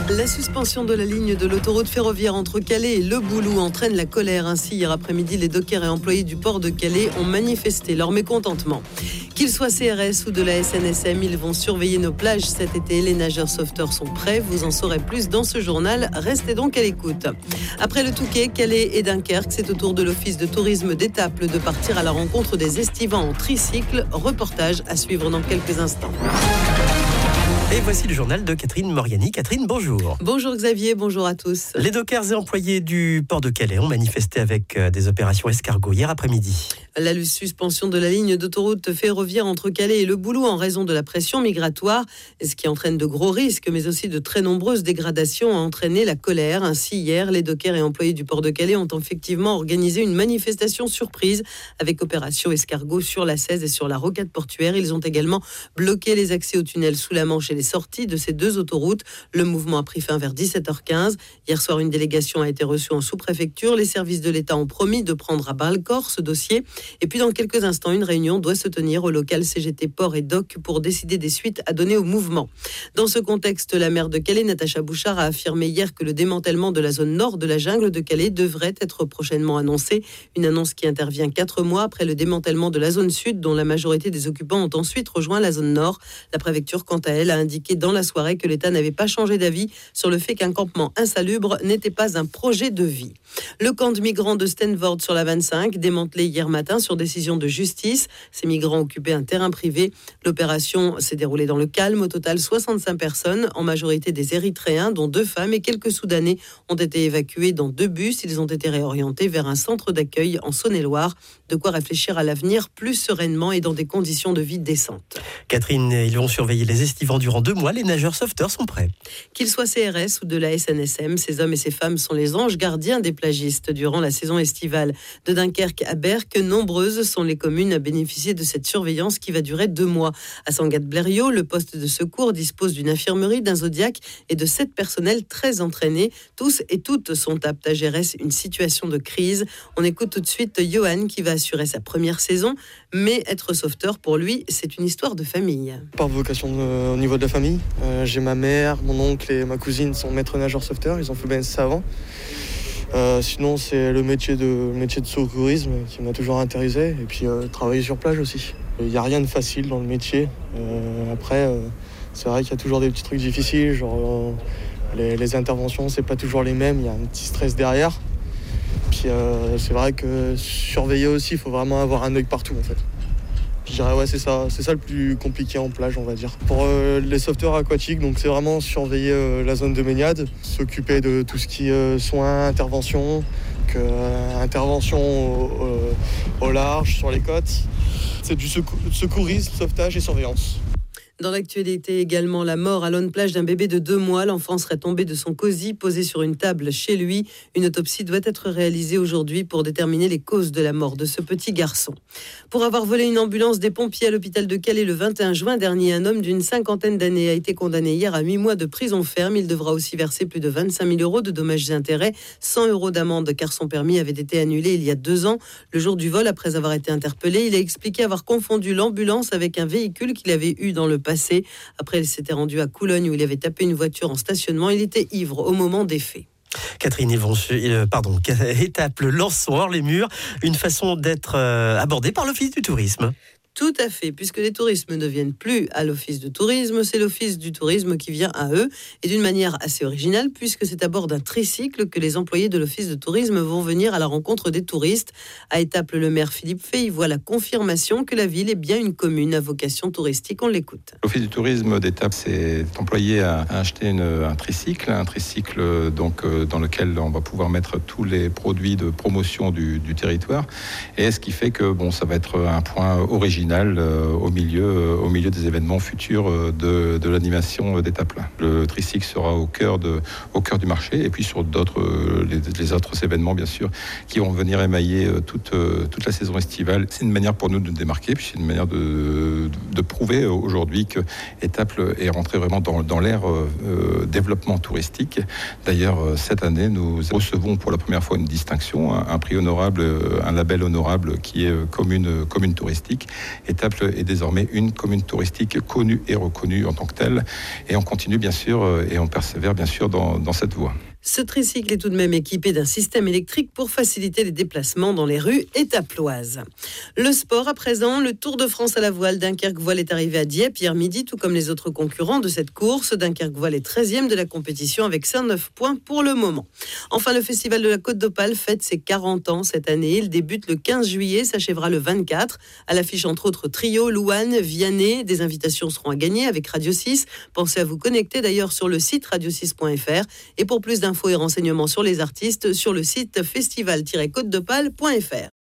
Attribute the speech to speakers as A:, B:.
A: La suspension de la ligne de l'autoroute ferroviaire entre Calais et Le Boulou entraîne la colère. Ainsi, hier après-midi, les dockers et employés du port de Calais ont manifesté leur mécontentement. Qu'ils soient CRS ou de la SNSM, ils vont surveiller nos plages cet été. Les nageurs sauveteurs sont prêts. Vous en saurez plus dans ce journal. Restez donc à l'écoute. Après le Touquet, Calais et Dunkerque, c'est au tour de l'Office de tourisme d'Étaples de partir à la rencontre des estivants en tricycle. Reportage à suivre dans quelques instants.
B: Et voici le journal de Catherine Moriani. Catherine, bonjour.
A: Bonjour Xavier, bonjour à tous.
B: Les dockers et employés du port de Calais ont manifesté avec des opérations escargots hier après-midi.
A: La suspension de la ligne d'autoroute ferroviaire entre Calais et Le Boulou en raison de la pression migratoire, ce qui entraîne de gros risques, mais aussi de très nombreuses dégradations, a entraîné la colère. Ainsi, hier, les dockers et employés du port de Calais ont effectivement organisé une manifestation surprise avec opération escargot sur la 16 et sur la rocade portuaire. Ils ont également bloqué les accès au tunnel sous la Manche et les sorties de ces deux autoroutes. Le mouvement a pris fin vers 17h15. Hier soir, une délégation a été reçue en sous-préfecture. Les services de l'État ont promis de prendre à bras-le-corps ce dossier. Et puis, dans quelques instants, une réunion doit se tenir au local CGT Port et Doc pour décider des suites à donner au mouvement. Dans ce contexte, la maire de Calais, Natacha Bouchard, a affirmé hier que le démantèlement de la zone nord de la jungle de Calais devrait être prochainement annoncé. Une annonce qui intervient 4 mois après le démantèlement de la zone sud, dont la majorité des occupants ont ensuite rejoint la zone nord. La préfecture, quant à elle, a indiqué dans la soirée que l'État n'avait pas changé d'avis sur le fait qu'un campement insalubre n'était pas un projet de vie. Le camp de migrants de Stenvord sur la 25, démantelé hier matin sur décision de justice. Ces migrants occupaient un terrain privé. L'opération s'est déroulée dans le calme. Au total, 65 personnes, en majorité des Érythréens, dont 2 femmes et quelques Soudanais, ont été évacués dans 2 bus. Ils ont été réorientés vers un centre d'accueil en Saône-et-Loire. De quoi réfléchir à l'avenir plus sereinement et dans des conditions de vie décentes.
B: Catherine, ils vont surveiller les estivants durant 2 mois. Les nageurs sauveteurs sont prêts.
A: Qu'ils soient CRS ou de la SNSM, ces hommes et ces femmes sont les anges gardiens des plagistes durant la saison estivale. De Dunkerque à Berck, nombreuses sont les communes à bénéficier de cette surveillance qui va durer 2 mois. À Sangatte-Blériot, le poste de secours dispose d'une infirmerie, d'un Zodiac et de 7 personnels très entraînés. Tous et toutes sont aptes à gérer une situation de crise. On écoute tout de suite Johan qui va assurer sa première saison, mais être sauveteur pour lui, c'est une histoire de famille.
C: Par vocation au niveau de la famille, j'ai ma mère, mon oncle et ma cousine sont maîtres nageurs sauveteurs, ils ont fait ça avant. Sinon, c'est le métier de secourisme qui m'a toujours intéressé. Et puis, travailler sur plage aussi. Il n'y a rien de facile dans le métier. Après, c'est vrai qu'il y a toujours des petits trucs difficiles. Genre, les interventions, c'est pas toujours les mêmes. Il y a un petit stress derrière. Puis, c'est vrai que surveiller aussi, il faut vraiment avoir un œil partout, en fait. Je dirais, ouais, c'est ça le plus compliqué en plage, on va dire. Pour les sauveteurs aquatiques, donc c'est vraiment surveiller la zone de baignade, s'occuper de tout ce qui est soins, intervention, intervention au large, sur les côtes. C'est du secourisme, sauvetage et surveillance.
A: Dans l'actualité également, la mort à Lone Plage d'un bébé de 2 mois. L'enfant serait tombé de son cosy, posé sur une table chez lui. Une autopsie doit être réalisée aujourd'hui pour déterminer les causes de la mort de ce petit garçon. Pour avoir volé une ambulance des pompiers à l'hôpital de Calais le 21 juin dernier, un homme d'une 50aine d'années a été condamné hier à 8 mois de prison ferme. Il devra aussi verser plus de 25 000 euros de dommages et intérêts, 100 euros d'amende car son permis avait été annulé il y a 2 ans. Le jour du vol, après avoir été interpellé, il a expliqué avoir confondu l'ambulance avec un véhicule qu'il avait eu dans le passé. Après, il s'était rendu à Coulogne où il avait tapé une voiture en stationnement. Il était ivre au moment des faits.
B: Catherine, Étaples lance hors les murs, une façon d'être abordée par l'Office du tourisme.
A: Tout à fait, puisque les touristes ne viennent plus à l'Office de tourisme, c'est l'Office du tourisme qui vient à eux, et d'une manière assez originale, puisque c'est à bord d'un tricycle que les employés de l'Office de tourisme vont venir à la rencontre des touristes. À Étaples, le maire Philippe Fay y voit la confirmation que la ville est bien une commune à vocation touristique. On l'écoute.
D: L'Office du tourisme d'Étaples s'est employé à acheter un tricycle donc, dans lequel on va pouvoir mettre tous les produits de promotion du territoire, et ce qui fait que ça va être un point original au milieu des événements futurs de l'animation d'Étaples. Le tricycle sera au cœur du marché, et puis sur les autres événements bien sûr qui vont venir émailler toute la saison estivale. C'est une manière pour nous de nous démarquer, puis c'est une manière de prouver aujourd'hui que Étaples est rentré vraiment dans l'ère développement touristique. D'ailleurs, cette année, nous recevons pour la première fois une distinction, un prix honorable, un label honorable qui est commune touristique. Étaples est désormais une commune touristique connue et reconnue en tant que telle. Et on continue bien sûr et on persévère bien sûr dans cette voie.
A: Ce tricycle est tout de même équipé d'un système électrique pour faciliter les déplacements dans les rues étaploises. Le sport à présent, le Tour de France à la voile. Dunkerque Voile est arrivé à Dieppe hier midi, tout comme les autres concurrents de cette course. Dunkerque Voile est 13e de la compétition avec 109 points pour le moment. Enfin, le Festival de la Côte d'Opale fête ses 40 ans cette année. Il débute le 15 juillet, s'achèvera le 24. À l'affiche, entre autres, Trio, Louane, Vianney. Des invitations seront à gagner avec Radio 6. Pensez à vous connecter d'ailleurs sur le site radio6.fr. Et pour plus d'infos et renseignements sur les artistes, sur le site festival-côtedopale.fr.